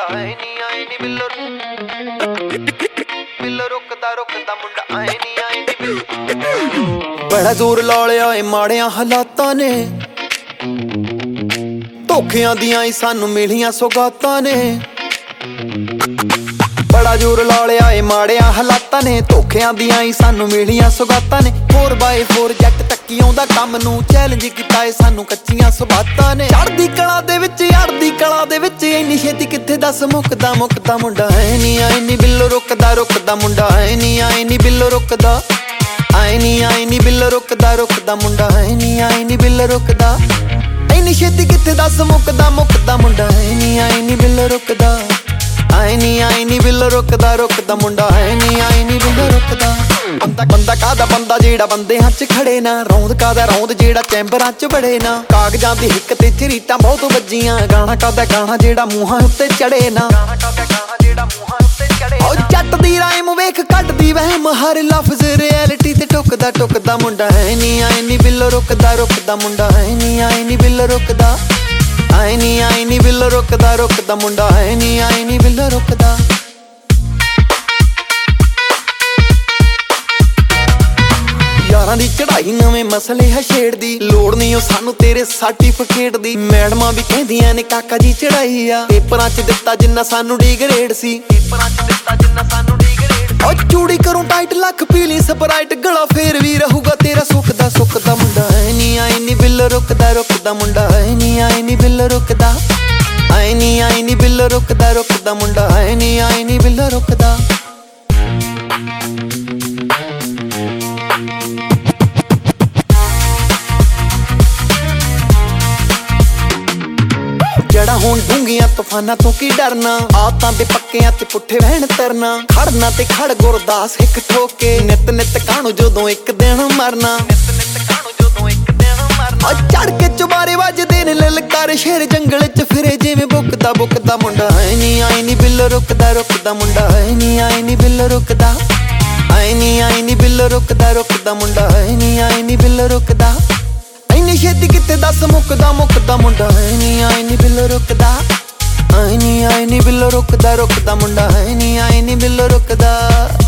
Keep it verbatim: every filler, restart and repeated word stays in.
ਮੁੰਡਾ ਹੈ ਨਹੀਂ ਆਏ ਨੀ ਬਿੱਲੋ ਬਿੱਲੋ ਰੁਕਦਾ ਰੁਕਦਾ ਮੁੰਡਾ ਆਏ ਨਹੀਂ ਆਏ ਨੀ ਬਿੱਲੋ। ਬੜਾ ਜ਼ੋਰ ਲਾ ਲਿਆ ਏ ਮਾੜਿਆਂ ਹਾਲਾਤਾਂ ਨੇ, ਧੋਖਿਆਂ ਦੀਆਂ ਹੀ ਸਾਨੂੰ ਮਿਲੀਆਂ ਸੌਗਾਤਾਂ ਨੇ। ਬੜਾ ਜ਼ੋਰ ਲਾ ਲਿਆ ਏ ਮਾੜਿਆਂ ਹਾਲਾਤਾਂ ਨੇ, ਧੋਖਿਆਂ ਦੀਆਂ ਹੀ ਸਾਨੂੰ ਮਿਲੀਆਂ ਸੌਗਾਤਾਂ ਨੇ। ਫੋਰ ਬਾਏ ਫੋਰ ਜੱਟ ਤੱਕੀ ਆਉਂਦਾ ਕੰਮ ਨੂੰ, ਚੈਲੰਜ ਕੀਤਾ ਏ ਸਾਨੂੰ ਕੱਚੀਆਂ ਸੁਬਾਤਾਂ ਨੇ। ਚੜ੍ਹਦੀ ਕਲਾ ਦੇ ਵਿੱਚ ਅੜਦੀ ਕਲਾ ਦੇ ਵਿੱਚ ਇੰਨੀ ਛੇਤੀ ਕਿੱਥੇ ਦੱਸ ਮੁੱਕਦਾ ਮੁੱਕਦਾ ਮੁੰਡਾ ਹੈ ਨਹੀਂ ਆਏ ਨੀ ਬਿੱਲੋ ਰੁਕਦਾ ਰੁਕਦਾ ਮੁੰਡਾ ਹੈ ਨਹੀਂ ਆਏ ਨੀ ਬਿੱਲੋ ਰੁਕਦਾ ਆਏ ਨੀ ਆਏ ਨੀ ਬਿੱਲੋ ਰੁਕਦਾ ਰੁਕਦਾ ਮੁੰਡਾ ਹੈ ਨਹੀਂ ਆਏ ਨੀ ਬਿੱਲੋ ਰੁਕਦਾ। ਇੰਨੀ ਛੇਤੀ ਕਿੱਥੇ ਦੱਸ ਮੁੱਕਦਾ ਮੁੱਕਦਾ ਮੁੰਡਾ ਹੈ ਨਹੀਂ ਆਏ ਨੀ ਬਿੱਲੋ ਰੁਕਦਾ ਆਏ ਨੀ ਆਏ ਨੀ ਬਿੱਲੋ ਰੁਕਦਾ ਰੁਕਦਾ ਮੁੰਡਾ ਹੈ ਨਹੀਂ ਆਏ ਨੀ ਬਿੱਲੋ ਰੁਕਦਾ। ਬੰਦਾ ਬੰਦਾ ਕਾਹਦਾ ਬੰਦਾ ਜਿਹੜਾ ਬੰਦਿਆਂ 'ਚ ਖੜੇ ਨਾ, ਰੌਂਦ ਕਾਹਦਾ ਰੌਂਦ ਜਿਹੜਾ ਚੈਂਬਰਾਂ 'ਚ ਵੜੇ ਨਾ। ਕਾਗਜ਼ਾਂ ਦੀ ਹਿੱਕ ਤੇ ਝਰੀਟਾਂ ਬਹੁਤ ਵੱਜੀਆਂ, ਗਾਣਾ ਕਾਹਦਾ ਗਾਣਾ ਜਿਹੜਾ ਮੂੰਹਾਂ ਉੱਤੇ ਚੜੇ ਨਾ। ਗਾਣਾ ਕਾਹਦਾ ਗਾਣਾ ਜਿਹੜਾ ਮੂੰਹਾਂ ਉੱਤੇ ਚੜੇ ਨਾ। ਓ ਜੱਟ ਦੀ ਰਾਇਮ ਵੇਖ ਕੱਢਦੀ ਵਹਿਮ, ਹਰ ਲਫ਼ਜ਼ ਰਿਐਲਿਟੀ ਤੇ ਟੁਕਦਾ ਟੁਕਦਾ ਮੁੰਡਾ ਹੈ ਨਹੀਂ ਆਏ ਨੀ ਬਿੱਲੋ ਰੁਕਦਾ ਰੁਕਦਾ ਮੁੰਡਾ ਹੈ ਨਹੀਂ ਆਏ ਨੀ ਬਿੱਲੋ ਰੁਕਦਾ ਆਏ ਨੀ ਆਏ ਨੀ ਬਿੱਲੋ ਰੁਕਦਾ ਰੁਕਦਾ ਮੁੰਡਾ ਹੈ ਨਹੀਂ ਆਏ ਨੀ ਬਿੱਲੋ ਰੁਕਦਾ। ਯਾਰਾਂ ਦੀ ਚੜਾਈ ਨਵੇਂ ਮਸਲੇ ਹੈ ਛੇੜਦੀ, ਲੋੜ ਨਹੀਂ ਉਹ ਸਾਨੂੰ ਤੇਰੇ ਸਰਟੀਫਿਕੇਟ ਦੀ। ਮੈਡਮਾਂ ਵੀ ਕਹਿੰਦੀਆਂ ਨੇ ਕਾਕਾ ਜੀ ਚੜਾਈ ਆ, ਪੇਪਰਾਂ 'ਚ ਦਿੱਤਾ ਜਿੰਨਾ ਸਾਨੂੰ ਡੀ ਗ੍ਰੇਡ ਸੀ। ਪੇਪਰਾਂ 'ਚ ਦਿੱਤਾ ਜਿੰਨਾ ਸਾਨੂੰ ਡੀ ਗ੍ਰੇਡ। ਓ ਚੂੜੀ ਕਰੂੰ ਟਾਈਟ ਲੱਖ ਪੀਲੀ ਸਪਰਾਈਟ, ਗਲਾ ਫੇਰ ਵੀ ਰਹੂਗਾ ਤੇਰਾ ਸੁੱਕਦਾ ਸੁੱਕਦਾ ਮੁੰਡਾ ਹੈ ਨਹੀਂ ਆਏ ਨੀ ਬਿੱਲੋ ਰੁਕਦਾ ਰੁਕਦਾ ਮੁੰਡਾ ਹੈ ਨਹੀਂ ਆਏ ਨੀ ਬਿੱਲੋ ਰੁਕਦਾ ਆਏ ਨੀ ਆਏ ਨੀ ਬਿੱਲੋ ਰੁਕਦਾ ਰੁਕਦਾ ਮੁੰਡਾ ਹੈ ਨਹੀਂ ਆਏ ਨੀ ਬਿੱਲੋ ਰੁਕਦਾ। ਜੜਾ ਹੁਣ ਡੂੰਘੀਆਂ ਤੂਫਾਨਾਂ ਤੋਂ ਕੀ ਡਰਨਾ, ਆਦਤਾਂ ਦੇ ਪੱਕਿਆਂ ਤੇ ਪੁੱਠੇ ਵਹਿਣ ਤਰਨਾ। ਖੜਨਾ ਤੇ ਖੜ ਗੁਰਦਾਸ ਹਿੱਕ ਠੋਕੇ, ਨਿਤ ਨਿਤ ਕਾਣੂ ਜਦੋਂ ਇੱਕ ਦਿਨ ਮਰਨਾ। ਨਿਤ ਨਿਤ ਕਾਣੂ ਜਦੋਂ ਇੱਕ ਦਿਨ ਮਰਨਾ। ਚੜ ਕੇ ਚੁਬਾਰੇ ਵੱਜਦੇ ਨੇ ਲਲਕਾਰੇ, ਸ਼ੇਰ ਜੰਗਲ 'ਚ ਫਿਰੇ ਜਿਵੇਂ ਬੁੱਕਦਾ ਬੁੱਕਦਾ ਮੁੰਡਾ ਹੈ ਨਹੀਂ ਆਏ ਨੀ ਬਿੱਲੋ ਰੁਕਦਾ ਰੁਕਦਾ ਮੁੰਡਾ ਹੈ ਨਹੀਂ ਆਏ ਨੀ ਬਿੱਲੋ ਰੁਕਦਾ ਆਏ ਨੀ ਆਏ ਨੀ ਬਿੱਲੋ ਰੁਕਦਾ ਰੁਕਦਾ ਮੁੰਡਾ ਹੈ ਨਹੀਂ ਆਏ ਨੀ ਬਿੱਲੋ ਰੁਕਦਾ। ਇੰਨੀ ਛੇਤੀ ਕਿੱਥੇ ਦੱਸ ਮੁੱਕਦਾ ਮੁੱਕਦਾ ਮੁੰਡਾ ਹੈ ਨਹੀਂ ਆਏ ਨੀ ਬਿੱਲੋ ਰੁਕਦਾ ਆਏ ਨੀ ਆਏ ਨੀ ਬਿੱਲੋ ਰੁਕਦਾ ਰੁਕਦਾ ਮੁੰਡਾ ਹੈ ਨਹੀਂ ਆਏ ਨੀ ਬਿੱਲੋ ਰੁਕਦਾ।